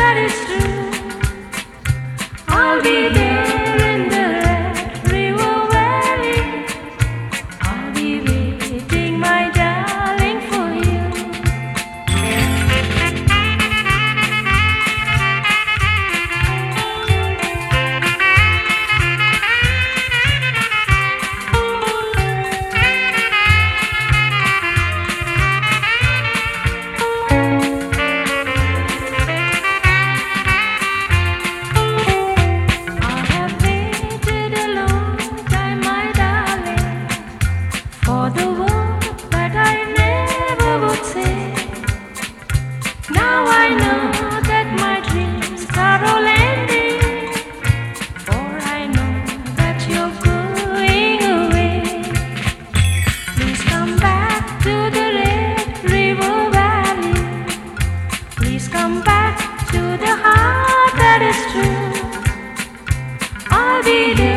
that is true. I'll be there in the Red River Valley. I'll be waiting, my darling, for you. I have waited a long time, my darling, for the word that I never would say. Now I know that my dreams are all ending, for I know that you're going away. Please come back to the Red River Valley. Please come back to the heart that is true. I'll be there.